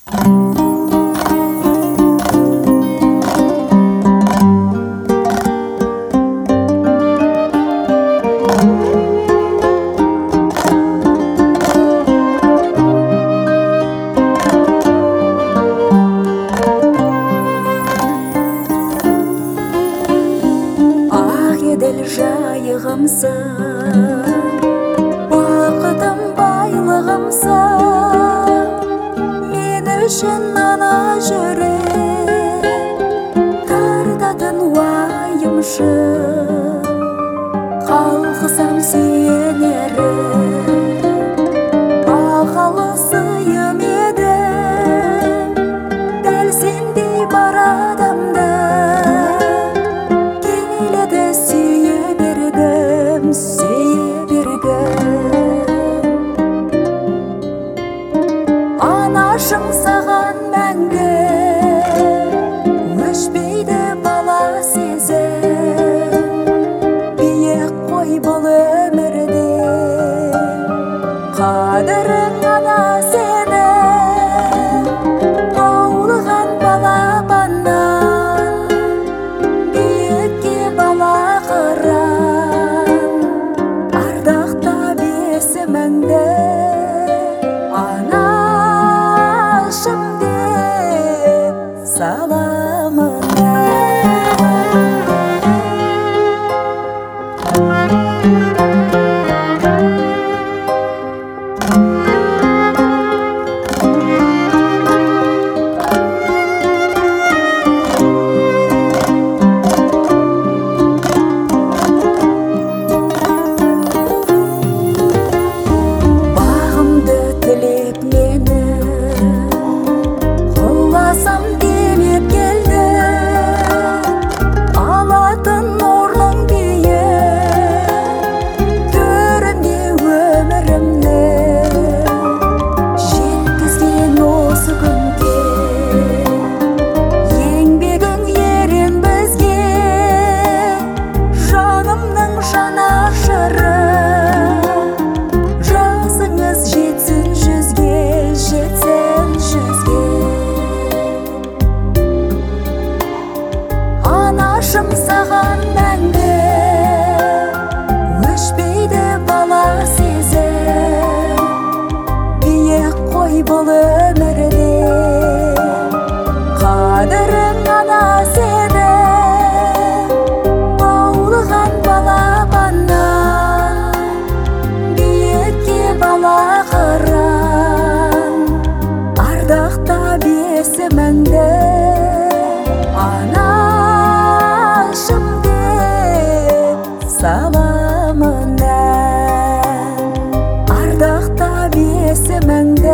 Жайығымсың, бақытым байлығымсың, мен үшін ана жүрек тартатын уайымшыл, қалқысам сүйенерім, бағалы сыйым еді, дәл сендей бар адамды келеді сүйе бергім. Анашым саған мәңгі өшпейді бала сезім, биік қой бұл өмірде қадірің ана сенің, ауылған балапаннан биікке бала қыран, ардақтап есіміңді анашым деп саламын. Анашым саған мәңгі өшпейді бала сезім, биік қой бұл өмірде қадірің ана сенің, баулыған балапаннан биікке бала қыран, ардақтап есіміңді анашым деп саламын ән, ардақтап есіміңді